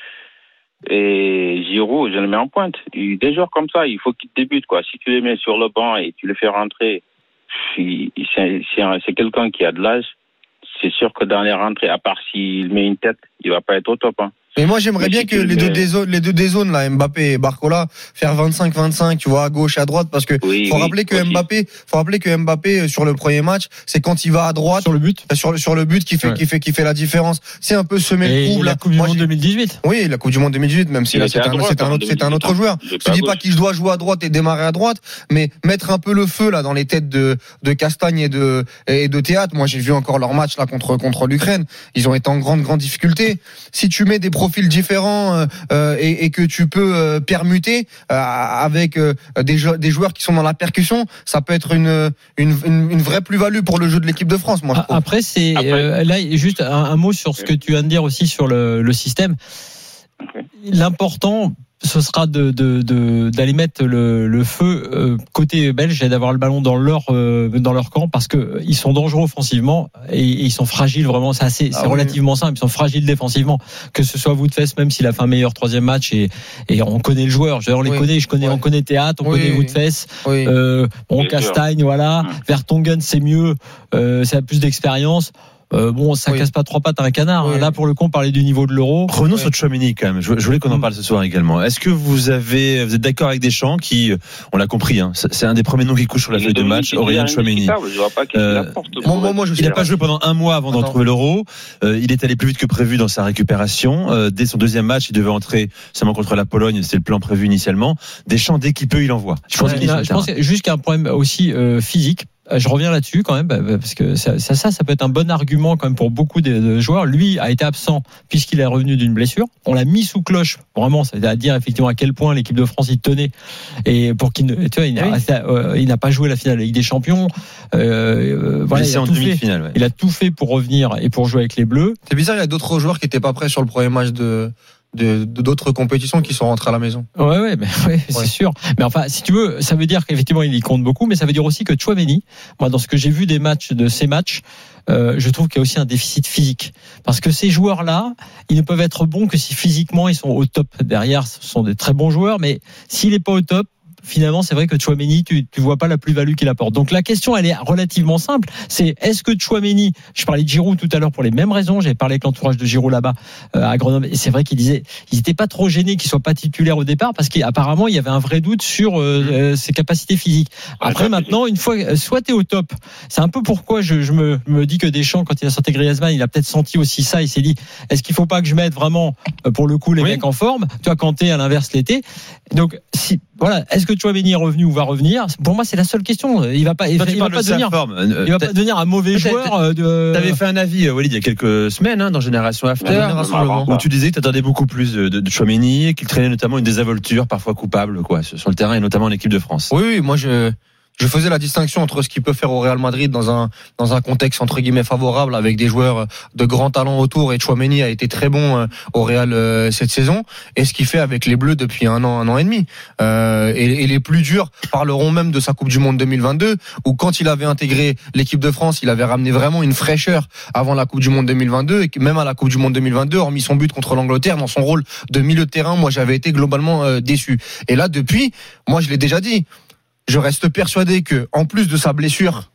Et Giroud, je le mets en pointe. Des joueurs comme ça, il faut qu'ils débutent, quoi. Si tu les mets sur le banc et tu les fais rentrer c'est quelqu'un qui a de l'âge. C'est sûr que dans les rentrées, à part s'il met une tête, il va pas être au top. Hein. Mais moi, j'aimerais bien que les deux des zones, là, Mbappé et Barcola, faire 25-25, tu vois, à gauche et à droite, parce que faut rappeler que Mbappé, sur le premier match, c'est quand il va à droite. Sur le but. Sur le but qui fait la différence. C'est un peu semer le trouble. La Coupe du Monde 2018. Oui, la Coupe du Monde 2018, même si là, c'est un autre joueur. Je te dis pas qu'il doit jouer à droite et démarrer à droite, mais mettre un peu le feu, là, dans les têtes de Castagne et de Théâtre. Moi, j'ai vu encore leur match, là, contre l'Ukraine. Ils ont été en grande difficulté. Si tu mets des profils différents et que tu peux permuter avec des joueurs qui sont dans la percussion, ça peut être une vraie plus-value pour le jeu de l'équipe de France. Moi, je trouve. Après, là juste un mot sur ce que tu viens de dire aussi sur le système. L'important, ce sera d'aller mettre le feu côté belge et d'avoir le ballon dans leur camp, parce que ils sont dangereux offensivement et ils sont fragiles vraiment. C'est relativement simple. Ils sont fragiles défensivement. Que ce soit Woutfes, même s'il a fait un meilleur troisième match et on connaît le joueur. On connaît Théâtre, on connaît Woutfes. Castagne, voilà. Vertonghen, c'est mieux. Ça a plus d'expérience. Ça casse pas trois pattes à un canard. Oui. Là, pour le coup, on parlait du niveau de l'Euro. Revenons sur Tchouaméni quand même. Je voulais qu'on en parle ce soir également. Est-ce que vous êtes d'accord avec Deschamps qui, on l'a compris, hein, c'est un des premiers noms qui couche sur la feuille de match, Aurélien Tchouaméni. Il n'a pas joué pendant un mois avant de retrouver l'Euro. Il est allé plus vite que prévu dans sa récupération. Dès son deuxième match, il devait entrer seulement contre la Pologne. C'était le plan prévu initialement. Deschamps, dès qu'il peut, il envoie. Je pense juste qu'il y a un problème aussi physique. Je reviens là-dessus quand même, parce que ça peut être un bon argument quand même pour beaucoup de joueurs. Lui a été absent puisqu'il est revenu d'une blessure. On l'a mis sous cloche, vraiment, ça veut dire effectivement à quel point l'équipe de France il tenait. Et pour qu'il, il n'a pas joué la finale de la Ligue des Champions. Il a tout fait pour revenir et pour jouer avec les Bleus. C'est bizarre, il y a d'autres joueurs qui n'étaient pas prêts sur le premier match d'autres compétitions qui sont rentrées à la maison. C'est sûr. Mais enfin, si tu veux, ça veut dire qu'effectivement il y compte beaucoup, mais ça veut dire aussi que Tchouaméni, moi, dans ce que j'ai vu de ces matchs, je trouve qu'il y a aussi un déficit physique. Parce que ces joueurs-là, ils ne peuvent être bons que si physiquement ils sont au top. Derrière, ce sont des très bons joueurs, mais s'il n'est pas au top, finalement, c'est vrai que Tchouaméni, tu vois pas la plus-value qu'il apporte. Donc la question, elle est relativement simple. C'est est-ce que Tchouaméni, je parlais de Giroud tout à l'heure pour les mêmes raisons, j'avais parlé avec l'entourage de Giroud là-bas à Grenoble, et c'est vrai qu'ils disaient, ils étaient pas trop gênés qu'il soit pas titulaire au départ, parce qu'apparemment il y avait un vrai doute sur ses capacités physiques. Après maintenant, une fois, soit t'es au top, c'est un peu pourquoi je me dis que Deschamps, quand il a sorti Griezmann, il a peut-être senti aussi ça. Il s'est dit, est-ce qu'il faut pas que je mette vraiment pour le coup les mecs en forme, tu vois, quand t'es à l'inverse l'été. Donc est-ce que Tchouaméni est revenu ou va revenir? Pour moi, c'est la seule question. Il va pas devenir un mauvais joueur. T'avais fait un avis, Walid, il y a quelques semaines, dans Génération After, où tu disais que t'attendais beaucoup plus de Tchouaméni, qu'il traînait notamment une désinvolture parfois coupable, sur le terrain et notamment en équipe de France. Oui, moi je faisais la distinction entre ce qu'il peut faire au Real Madrid dans un contexte entre guillemets favorable avec des joueurs de grand talent autour, et Tchouaméni a été très bon au Real cette saison, et ce qu'il fait avec les Bleus depuis un an et demi. Et les plus durs parleront même de sa Coupe du Monde 2022, où quand il avait intégré l'équipe de France, il avait ramené vraiment une fraîcheur avant la Coupe du Monde 2022, et même à la Coupe du Monde 2022, hormis son but contre l'Angleterre, dans son rôle de milieu de terrain, moi j'avais été globalement déçu. Et là depuis, moi je l'ai déjà dit, je reste persuadé que, en plus de sa blessure,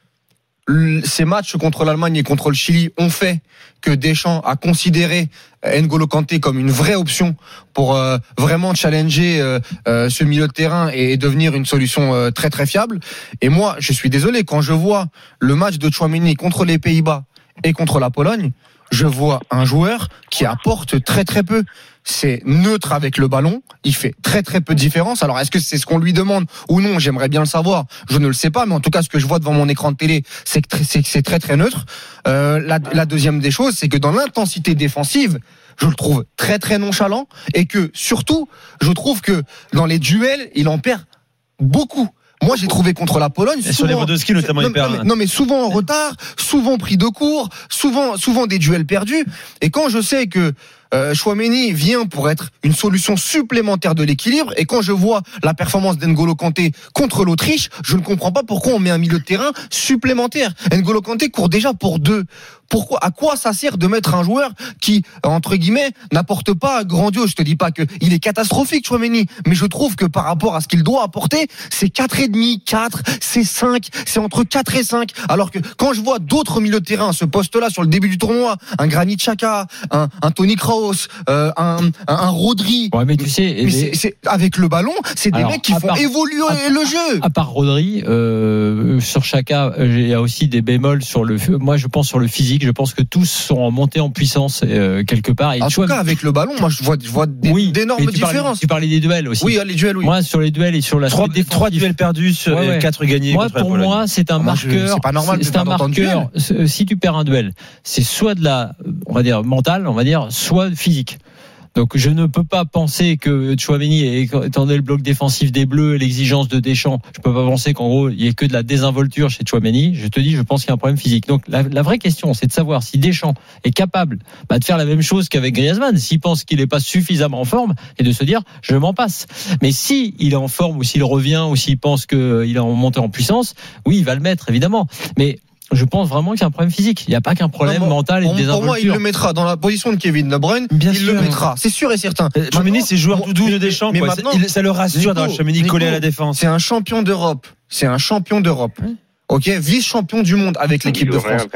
ces matchs contre l'Allemagne et contre le Chili ont fait que Deschamps a considéré N'Golo Kanté comme une vraie option pour vraiment challenger ce milieu de terrain et devenir une solution très très fiable. Et moi, je suis désolé, quand je vois le match de Tchouaméni contre les Pays-Bas et contre la Pologne, je vois un joueur qui apporte très très peu. C'est neutre avec le ballon, il fait très très peu de différence. Alors est-ce que c'est ce qu'on lui demande ou non? J'aimerais bien le savoir, je ne le sais pas, mais en tout cas ce que je vois devant mon écran de télé, c'est que c'est très très neutre. La deuxième des choses, c'est que dans l'intensité défensive, je le trouve très très nonchalant, et que surtout, je trouve que dans les duels, il en perd beaucoup. Moi, j'ai trouvé contre la Pologne, souvent, sur les voies de ski notamment, mais souvent en retard, souvent pris de court, souvent des duels perdus. Et quand je sais que Tchouaméni vient pour être une solution supplémentaire de l'équilibre. Et quand je vois la performance d'N'Golo Kanté contre l'Autriche, je ne comprends pas pourquoi on met un milieu de terrain supplémentaire. N'Golo Kanté court déjà pour 2. Pourquoi, à quoi ça sert de mettre un joueur qui, entre guillemets, n'apporte pas grandiose? Je te dis pas que il est catastrophique, Tchouaméni, mais je trouve que par rapport à ce qu'il doit apporter, c'est 4,5, 4, c'est 5, c'est entre 4 et 5. Alors que quand je vois d'autres milieux de terrain à ce poste-là sur le début du tournoi, un Granit Xhaka, un Toni Kroos, un Rodri. Ouais, mais tu sais, c'est avec le ballon, c'est des mecs qui font évoluer le jeu. À part Rodri, sur Xhaka, il y a aussi des bémols sur moi je pense sur le physique. Je pense que tous sont en montée en puissance quelque part. Et en tout cas, avec le ballon, moi je vois d'énormes différences. Tu parlais des duels aussi. Oui, les duels, oui. Moi, sur les duels et sur la 3 duels perdus, 4 gagnés. Moi, pour moi, c'est un marqueur. C'est pas normal. C'est un marqueur. Si tu perds un duel, c'est soit de la, on va dire mentale, soit physique. Donc je ne peux pas penser que Tchouaméni, étant donné le bloc défensif des Bleus et l'exigence de Deschamps, je peux pas penser qu'en gros il y ait que de la désinvolture chez Tchouaméni. Je te dis, je pense qu'il y a un problème physique. Donc la vraie question, c'est de savoir si Deschamps est capable de faire la même chose qu'avec Griezmann, s'il pense qu'il n'est pas suffisamment en forme, et de se dire je m'en passe. Mais si il est en forme ou s'il revient ou s'il pense qu'il est en montée en puissance, oui, il va le mettre évidemment. Mais je pense vraiment qu'il y a un problème physique. Il n'y a pas qu'un problème mental et de désinvolture. Pour moi, il le mettra dans la position de Kevin De Bruyne. Le mettra. C'est sûr et certain. Tchouaméni, c'est joueur doudou de Deschamps. Mais maintenant, ça le rassure d'avoir Tchouaméni collé à la défense. C'est un champion d'Europe. Ok, vice-champion du monde avec l'équipe de France.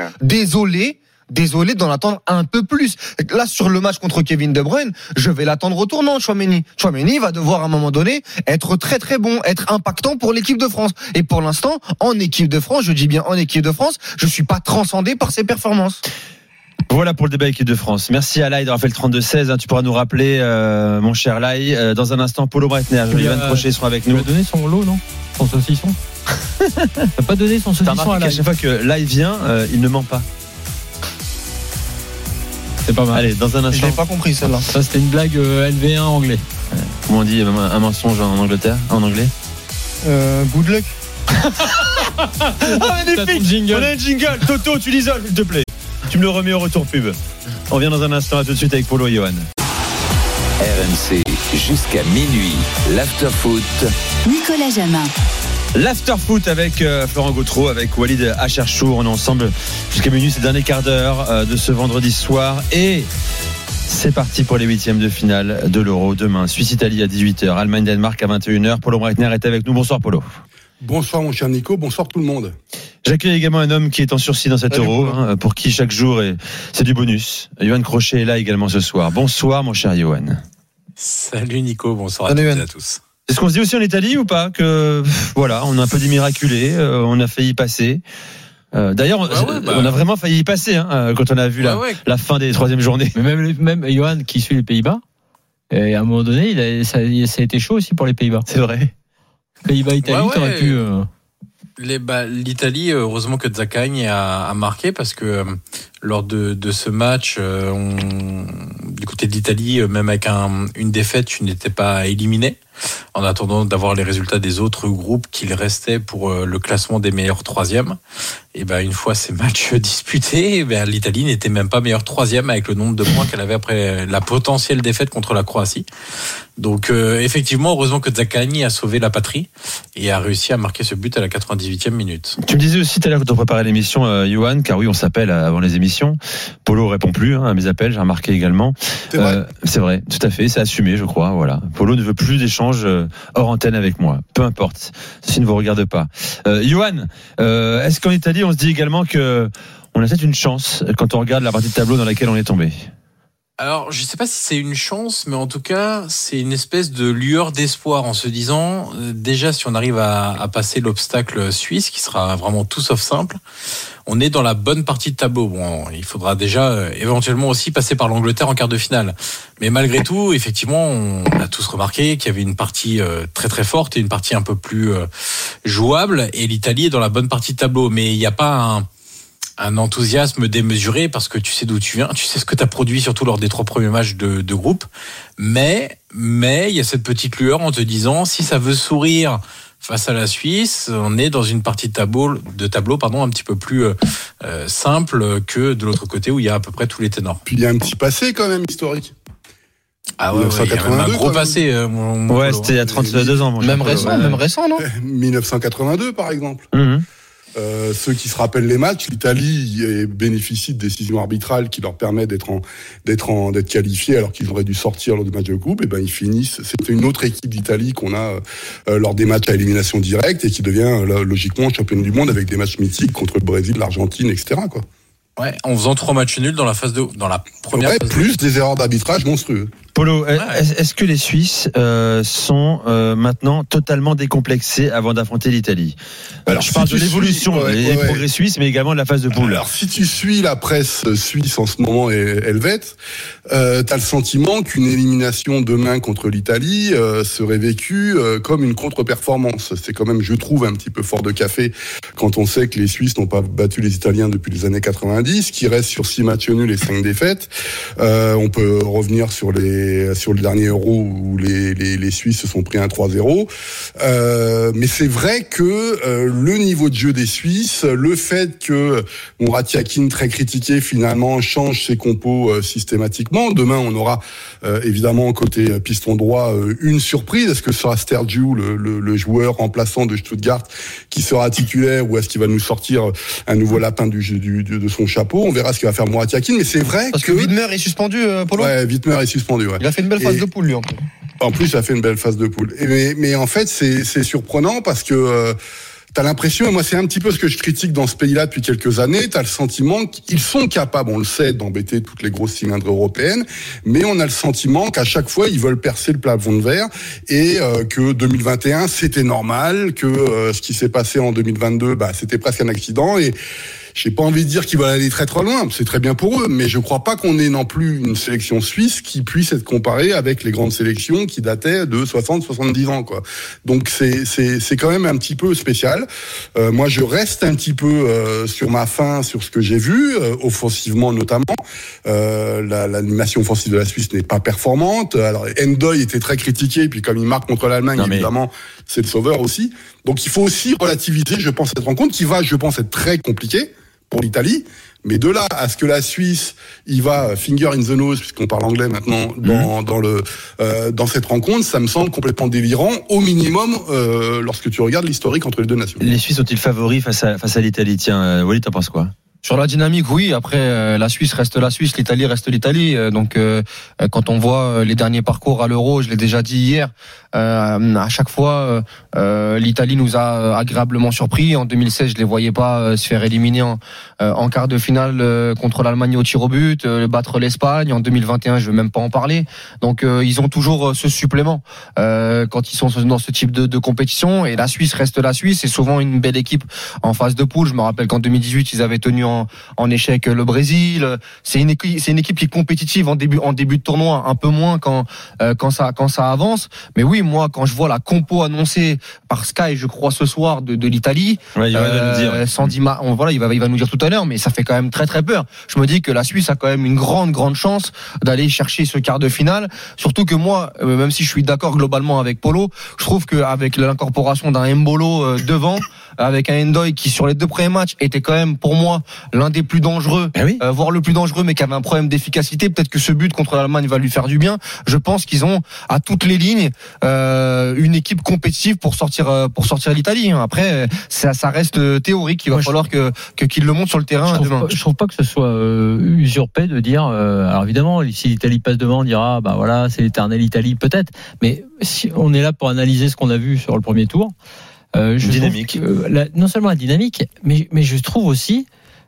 Désolé d'en attendre un peu plus. Là, sur le match contre Kevin De Bruyne, je vais l'attendre au tournant, Tchouaméni. Tchouaméni va devoir, à un moment donné, être très très bon, être impactant pour l'équipe de France. Et pour l'instant, en équipe de France, je dis bien en équipe de France, je suis pas transcendé par ses performances. Voilà pour le débat équipe de France. Merci à Lai d'avoir fait le 32-16. Tu pourras nous rappeler, mon cher Lai. Dans un instant, Polo Breitner, Johan Crochet seront avec nous. Tu lui as donné son lot, non? Son saucisson. T'as pas donné son saucisson à Lai? À chaque fois que Lai vient, il ne ment pas. C'est pas mal. Allez, dans un instant. Je n'ai pas compris celle-là. Ça, c'était une blague LV1 anglais. Comment on dit un mensonge en Angleterre, en anglais? Good luck. Magnifique. On a un jingle. Toto, tu l'isoles, s'il te plaît. Tu me le remets au retour pub. On revient dans un instant. À tout de suite avec Polo et Johan. RMC jusqu'à minuit. L'afterfoot. Nicolas Jamin. L'afterfoot avec Florent Gautreau, avec Walid Acharchour. On est ensemble jusqu'à minuit, c'est le dernier quart d'heure de ce vendredi soir. Et c'est parti pour les 8e de finale de l'Euro. Demain, Suisse-Italie à 18h, Allemagne-Danemark à 21h. Polo Breitner est avec nous. Bonsoir Polo. Bonsoir mon cher Nico, bonsoir tout le monde. J'accueille également un homme qui est en sursis dans cet Euro, pour qui chaque jour c'est du bonus. Johan Crochet est là également ce soir. Bonsoir mon cher Johan. Salut Nico, bonsoir à toutes et à tous. Est-ce qu'on se dit aussi en Italie ou pas que voilà, on a un peu dit miraculé, on a failli y passer. D'ailleurs, on a vraiment failli y passer quand on a vu la fin des 3e journées. Mais même Johan qui suit les Pays-Bas, et à un moment donné, ça a été chaud aussi pour les Pays-Bas. C'est vrai. Pays-Bas-Italie, t'aurais pu. L'Italie, heureusement que Zaccagni a marqué parce que lors de ce match, du côté de l'Italie, même avec une défaite, tu n'étais pas éliminé. En attendant d'avoir les résultats des autres groupes qu'il restait pour le classement des meilleurs 3e. Et une fois ces matchs disputés, l'Italie n'était même pas meilleure 3e avec le nombre de points qu'elle avait après la potentielle défaite contre la Croatie. Donc effectivement, heureusement que Zaccagni a sauvé la patrie et a réussi à marquer ce but à la 98e minute. Tu me disais aussi tout à l'heure quand on préparait l'émission, Johan, car oui, on s'appelle avant les émissions. Polo répond plus à mes appels, j'ai remarqué également. C'est vrai, tout à fait, c'est assumé, je crois. Voilà, Polo ne veut plus d'échanges hors antenne avec moi, peu importe, ceci ne vous regarde pas. Johan, est-ce qu'en Italie on se dit également que on a peut-être une chance quand on regarde la partie de tableau dans laquelle on est tombé? Alors, je sais pas si c'est une chance, mais en tout cas, c'est une espèce de lueur d'espoir en se disant, déjà, si on arrive à passer l'obstacle suisse, qui sera vraiment tout sauf simple, on est dans la bonne partie de tableau. Bon, il faudra déjà éventuellement aussi passer par l'Angleterre en quart de finale. Mais malgré tout, effectivement, on a tous remarqué qu'il y avait une partie très très forte et une partie un peu plus jouable, et l'Italie est dans la bonne partie de tableau. Mais il n'y a pas un enthousiasme démesuré parce que tu sais d'où tu viens, tu sais ce que tu as produit surtout lors des 3 premiers matchs de groupe, mais il y a cette petite lueur en te disant si ça veut sourire face à la Suisse, on est dans une partie de tableau un petit peu plus simple que de l'autre côté où il y a à peu près tous les ténors. Puis il y a un petit passé quand même historique. Ah ouais, 1982, un gros passé. Ouais, c'était il y a 32 ans. Même récent, non 1982, par exemple. Ceux qui se rappellent les matchs, l'Italie bénéficie de décisions arbitrales qui leur permettent d'être qualifiés alors qu'ils auraient dû sortir lors du match de coupe. Et ben ils finissent. C'était une autre équipe d'Italie qu'on a lors des matchs à élimination directe et qui devient logiquement championne du monde avec des matchs mythiques contre le Brésil, l'Argentine, etc. quoi. Ouais, en faisant 3 matchs nuls dans la première phase. Plus des erreurs d'arbitrage monstrueuses. Polo, est-ce que les Suisses sont maintenant totalement décomplexés avant d'affronter l'Italie? Alors, je parle de l'évolution, des progrès suisses, mais également de la phase de poule. Alors, si tu suis la presse suisse en ce moment helvète, t'as le sentiment qu'une élimination demain contre l'Italie serait vécue comme une contre-performance. C'est quand même, je trouve, un petit peu fort de café quand on sait que les Suisses n'ont pas battu les Italiens depuis les années 90, qui restent sur 6 matchs nuls et 5 défaites. On peut revenir sur le dernier Euro où les Suisses se sont pris un 3-0. Mais c'est vrai que le niveau de jeu des Suisses, le fait que Murat Yakin, très critiqué, finalement change ses compos systématiquement. Demain, on aura évidemment côté piston droit une surprise. Est-ce que ce sera Stergiou, le joueur remplaçant de Stuttgart, qui sera titulaire, ou est-ce qu'il va nous sortir un nouveau lapin de son chapeau? On verra ce qu'il va faire Murat Yakin. Mais c'est vrai parce que Widmer est suspendu, Polo. Ouais, Widmer est suspendu. Ouais. Il a fait une belle phase de poule, lui, en plus. En plus, il a fait une belle phase de poule. Mais en fait, c'est surprenant parce que t'as l'impression, et moi c'est un petit peu ce que je critique dans ce pays-là depuis quelques années, t'as le sentiment qu'ils sont capables, on le sait, d'embêter toutes les grosses cylindres européennes, mais on a le sentiment qu'à chaque fois, ils veulent percer le plafond de verre, et que 2021, c'était normal, que ce qui s'est passé en 2022, c'était presque un accident, et j'ai pas envie de dire qu'ils vont aller très très loin, c'est très bien pour eux, mais je crois pas qu'on ait non plus une sélection suisse qui puisse être comparée avec les grandes sélections qui dataient de 60-70 ans, quoi. Donc c'est quand même un petit peu spécial. Moi, je reste un petit peu sur ma faim, sur ce que j'ai vu, offensivement notamment. L'animation offensive de la Suisse n'est pas performante. Alors, Ndoye était très critiqué, puis comme il marque contre l'Allemagne, évidemment, c'est le sauveur aussi. Donc il faut aussi relativiser, je pense, cette rencontre qui va, je pense, être très compliquée pour l'Italie. Mais de là à ce que la Suisse y va finger in the nose, puisqu'on parle anglais maintenant, dans cette rencontre, ça me semble complètement délirant, au minimum, lorsque tu regardes l'historique entre les deux nations. Les Suisses sont-ils favoris face à l'Italie? Tiens, Walid, t'en penses quoi? Sur la dynamique, oui. Après, la Suisse reste la Suisse, l'Italie reste l'Italie. Donc, quand on voit les derniers parcours à l'Euro, je l'ai déjà dit hier, à chaque fois, l'Italie nous a agréablement surpris. En 2016, je les voyais pas se faire éliminer en quart de finale contre l'Allemagne au tir au but, battre l'Espagne. En 2021, je veux même pas en parler. Donc, ils ont toujours ce supplément quand ils sont dans ce type de compétition. Et la Suisse reste la Suisse. C'est souvent une belle équipe en phase de poule. Je me rappelle qu'en 2018, ils avaient tenu en échec le Brésil. C'est une équipe qui est compétitive en début de tournoi, un peu moins quand ça avance. Mais oui, moi, quand je vois la compo annoncée par Sky, je crois ce soir de l'Italie, il va nous dire. Il va nous dire tout à l'heure, mais ça fait quand même très très peur. Je me dis que la Suisse a quand même une grande chance d'aller chercher ce quart de finale. Surtout que moi, même si je suis d'accord globalement avec Polo, je trouve qu'avec l'incorporation d'un Mbolo devant, avec un Ndoye qui sur les 2 premiers matchs était quand même pour moi l'un des plus dangereux, voire le plus dangereux, mais qui avait un problème d'efficacité. Peut-être que ce but contre l'Allemagne va lui faire du bien. Je pense qu'ils ont à toutes les lignes une équipe compétitive pour sortir l'Italie. Après, ça reste théorique. Il va falloir qu'ils le montent sur le terrain demain. Je trouve pas que ce soit usurpé de dire. Alors évidemment, si l'Italie passe devant, on dira voilà, c'est l'éternelle Italie peut-être. Mais si on est là pour analyser ce qu'on a vu sur le premier tour. Dynamique. Non seulement la dynamique, mais je trouve aussi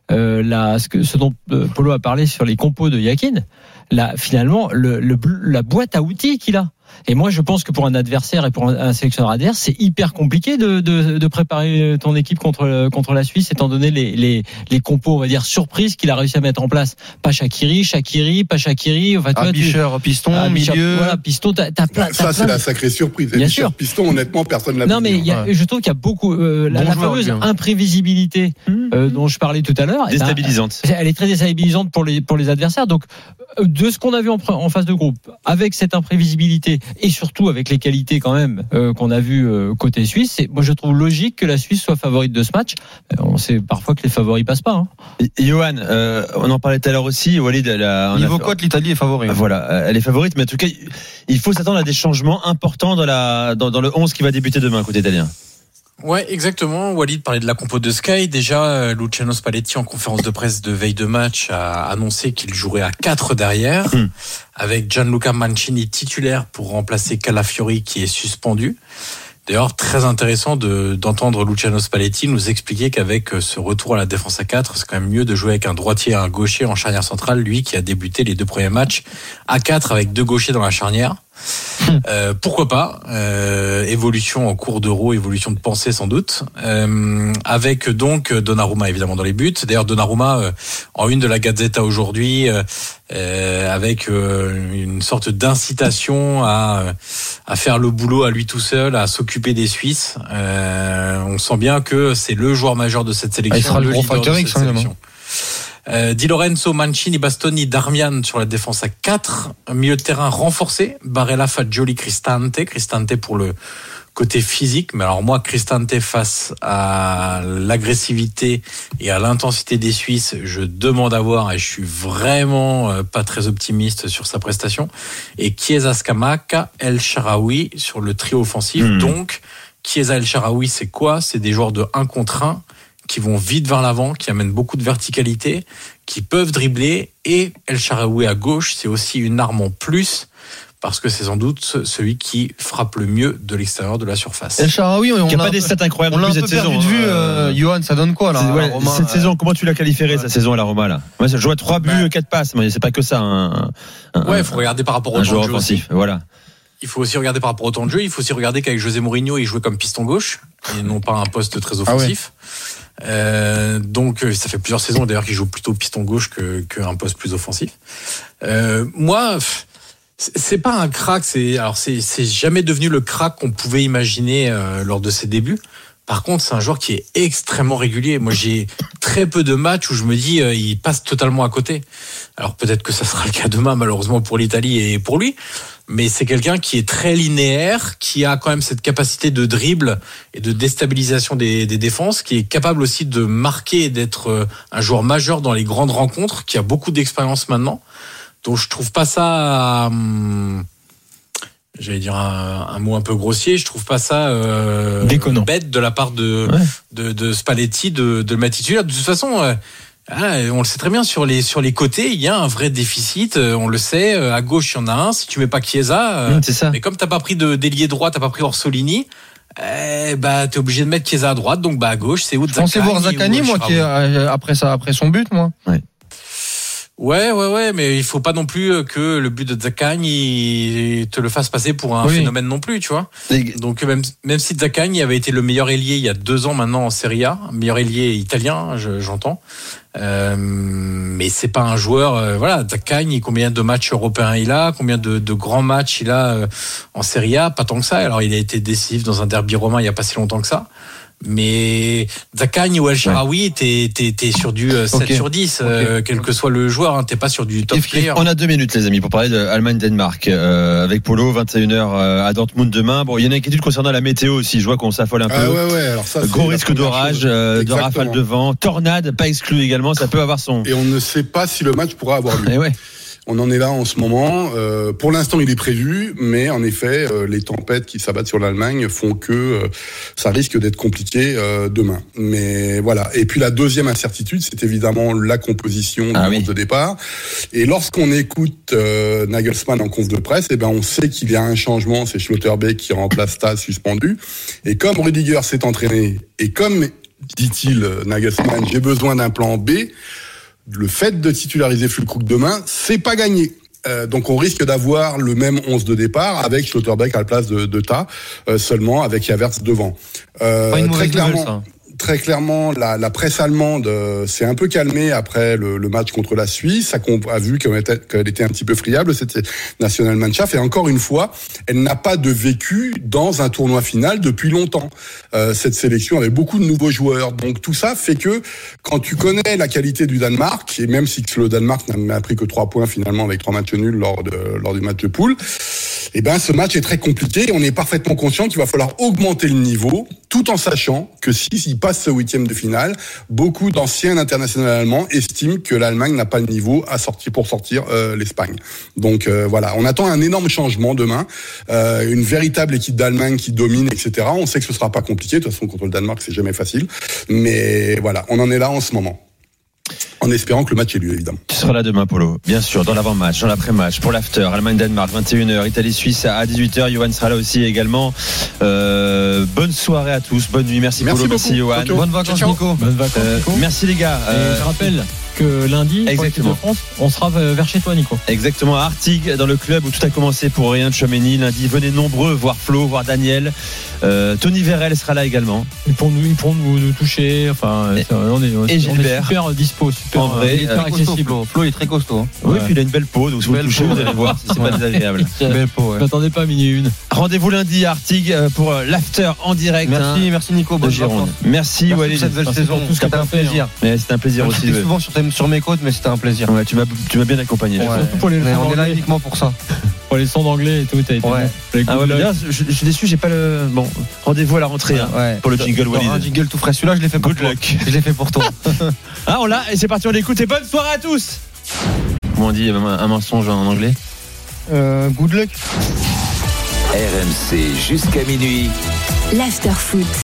ce dont Polo a parlé sur les compos de Yakin. Finalement, la boîte à outils qu'il a. Et moi, je pense que pour un adversaire et pour un sélectionneur adverse, c'est hyper compliqué de préparer ton équipe contre la Suisse, étant donné les compos, on va dire, surprises qu'il a réussi à mettre en place. Pas Shaqiri. Enfin, Abisher, piston, milieu. Voilà, piston, t'as plein. Ça, c'est la sacrée surprise. Bien sûr. Piston, honnêtement, personne l'a vu. Non, mais je trouve qu'il y a beaucoup, la fameuse imprévisibilité, dont je parlais tout à l'heure. Déstabilisante. Elle est très déstabilisante pour les adversaires. Donc, de ce qu'on a vu en phase de groupe, avec cette imprévisibilité, et surtout avec les qualités quand même qu'on a vu côté Suisse, moi je trouve logique que la Suisse soit favorite de ce match. On sait parfois que les favoris passent pas. Johan, on en parlait tout à l'heure aussi. Walid, niveau cote, l'Italie est favorite. Voilà, elle est favorite, mais en tout cas, il faut s'attendre à des changements importants dans le 11 qui va débuter demain côté italien. Ouais, exactement. Walid parlait de la compo de Sky. Déjà, Luciano Spalletti, en conférence de presse de veille de match, a annoncé qu'il jouerait à 4 derrière, avec Gianluca Mancini titulaire pour remplacer Calafiori qui est suspendu. D'ailleurs, très intéressant d'entendre Luciano Spalletti nous expliquer qu'avec ce retour à la défense à 4, c'est quand même mieux de jouer avec un droitier et un gaucher en charnière centrale, lui qui a débuté les 2 premiers matchs à 4 avec 2 gauchers dans la charnière. Pourquoi pas, évolution en cours d'Euro, évolution de pensée sans doute, avec donc Donnarumma évidemment dans les buts. D'ailleurs Donnarumma en une de la Gazzetta aujourd'hui, avec une sorte d'incitation à faire le boulot à lui tout seul, à s'occuper des Suisses. On sent bien que c'est le joueur majeur de cette sélection. Il sera le gros facteur X, Di Lorenzo, Mancini, Bastoni, Darmian sur la défense à 4, milieu de terrain renforcé, Barella, Fagioli, Cristante pour le côté physique, mais alors moi Cristante face à l'agressivité et à l'intensité des Suisses, je demande à voir et je suis vraiment pas très optimiste sur sa prestation. Et Chiesa, Scamacca, El Shaarawy sur le trio offensif. Donc Chiesa, El Shaarawy, c'est quoi ? C'est des joueurs de 1 contre 1 qui vont vite vers l'avant, qui amènent beaucoup de verticalité, qui peuvent dribbler, et El Shaarawy à gauche, c'est aussi une arme en plus, parce que c'est sans doute celui qui frappe le mieux de l'extérieur de la surface. El Shaarawy, on n'a pas des stats incroyables on l'a un cette peu saison. Perdu de vue, Johan, ça donne quoi là cette saison, comment tu l'as qualifié cette saison à la Roma là ? Moi, je joue à 3 buts, 4 passes, mais c'est pas que ça. Il faut regarder par rapport au joueur temps de jeu offensif. aussi. Voilà. Il faut aussi regarder par rapport au temps de jeu. Il faut aussi regarder qu'avec José Mourinho, il jouait comme piston gauche et non pas un poste très offensif. Donc ça fait plusieurs saisons d'ailleurs qu'il joue plutôt piston gauche qu'un poste plus offensif. Moi, c'est pas un crack. C'est jamais devenu le crack qu'on pouvait imaginer lors de ses débuts. Par contre, c'est un joueur qui est extrêmement régulier. Moi, j'ai très peu de matchs où je me dis il passe totalement à côté. Alors peut-être que ça sera le cas demain, malheureusement pour l'Italie et pour lui. Mais c'est quelqu'un qui est très linéaire, qui a quand même cette capacité de dribble et de déstabilisation des défenses, qui est capable aussi de marquer et d'être un joueur majeur dans les grandes rencontres, qui a beaucoup d'expérience maintenant. Donc je trouve pas ça, j'allais dire un mot un peu grossier, je trouve pas ça bête de la part de Spalletti de le mettre titulaire. De toute façon, on le sait très bien, sur les côtés, il y a un vrai déficit, on le sait, à gauche il y en a un, si tu mets pas Chiesa, c'est ça. Mais comme t'as pas pris d'ailier droit, t'as pas pris Orsolini, t'es obligé de mettre Chiesa à droite, donc à gauche c'est où Je pensais voir Zaccagni, moi, qui est après son but, moi. Ouais, mais il faut pas non plus que le but de Zaccagni te le fasse passer pour un phénomène non plus, tu vois. Donc même si Zaccagni avait été le meilleur ailier il y a 2 ans maintenant en Serie A, meilleur ailier italien, j'entends. Mais c'est pas un joueur, Zaccagni, combien de matchs européens il a, combien de grands matchs il a en Serie A, pas tant que ça. Alors il a été décisif dans un derby romain il y a pas si longtemps que ça. Mais Zaccagni ou El Shaarawy, t'es sur du 7 sur 10, quel que soit le joueur, t'es pas sur du top player. On a 2 minutes, les amis, pour parler de Allemagne-Danemark, avec Polo, 21h à Dortmund demain. Bon, il y a une inquiétude concernant la météo aussi, je vois qu'on s'affole un peu. Alors ça, gros risque d'orage, de rafale de vent, tornade, pas exclu également, ça peut avoir son... Et on ne sait pas si le match pourra avoir lieu. On en est là en ce moment. Pour l'instant, il est prévu, mais en effet, les tempêtes qui s'abattent sur l'Allemagne font que ça risque d'être compliqué demain. Mais voilà. Et puis la deuxième incertitude, c'est évidemment la composition du 11 de départ. Et lorsqu'on écoute Nagelsmann en conf de presse, on sait qu'il y a un changement. C'est Schlotterbeck qui remplace Taz suspendu. Et comme Rüdiger s'est entraîné, et comme dit-il Nagelsmann, j'ai besoin d'un plan B. Le fait de titulariser Füllkrug demain, c'est pas gagné. Donc on risque d'avoir le même 11 de départ avec Schlotterbeck à la place de Ta, seulement avec Havertz devant. Très clairement, la presse allemande s'est un peu calmée après le match contre la Suisse. A vu qu'elle était un petit peu friable, cette Nationalmannschaft. Et encore une fois, elle n'a pas de vécu dans un tournoi final depuis longtemps. Cette sélection avait beaucoup de nouveaux joueurs. Donc tout ça fait que quand tu connais la qualité du Danemark, et même si le Danemark n'a pris que 3 points finalement avec 3 matchs nuls lors du match de poule, ce match est très compliqué et on est parfaitement conscient qu'il va falloir augmenter le niveau, tout en sachant que s'il passe ce 8e de finale, beaucoup d'anciens internationaux allemands estiment que l'Allemagne n'a pas le niveau pour sortir l'Espagne. Donc voilà, on attend un énorme changement demain, une véritable équipe d'Allemagne qui domine, etc. On sait que ce sera pas compliqué, de toute façon contre le Danemark c'est jamais facile, mais voilà, on en est là en ce moment. En espérant que le match ait lieu, évidemment. Tu seras là demain, Polo. Bien sûr, dans l'avant-match, dans l'après-match, pour l'after. Allemagne-Danemark, 21h. Italie-Suisse à 18h. Johan sera là aussi également. Bonne soirée à tous. Bonne nuit. Merci Polo. Merci Johan. Bonnes vacances, Nico. Bonnes vacances, Nico. Merci les gars. Je rappelle que lundi, pour l'équipe de France, on sera vers chez toi, Nico. Exactement, à Artigues, dans le club où tout a commencé pour Rien de Chomeny. Lundi, venez nombreux, voir Flo, voir Daniel. Tony Vérel sera là également. Ils pourront nous toucher. Enfin, on est super dispo, super. En vrai, il est très accessible. Flo, il est très costaud. Oui, puis il a une belle peau, donc si vous le touchez, vous allez voir si c'est pas désagréable. Belle peau, ouais. Je m'attendais pas à minuit une. Rendez-vous lundi à Artigues pour l'after en direct. Merci Nico. Bonne Gironde. Merci Walid. Cette belle saison. C'était un plaisir. C'était un plaisir aussi. J'étais souvent sur mes côtes, mais c'était un plaisir. Ouais, tu m'as bien accompagné. On est là uniquement pour ça. Pour les sons d'anglais et tout, t'as été bon. Je suis déçu, j'ai pas le. Bon, rendez-vous à la rentrée pour le jingle Walid. Un jingle tout frais. Celui-là, je l'ai fait pour toi. Je l'ai fait pour toi. On l'a et c'est parti, on l'écoute et bonne soirée à tous. Comment on dit un mensonge en anglais? Good luck. RMC jusqu'à minuit. L'after foot.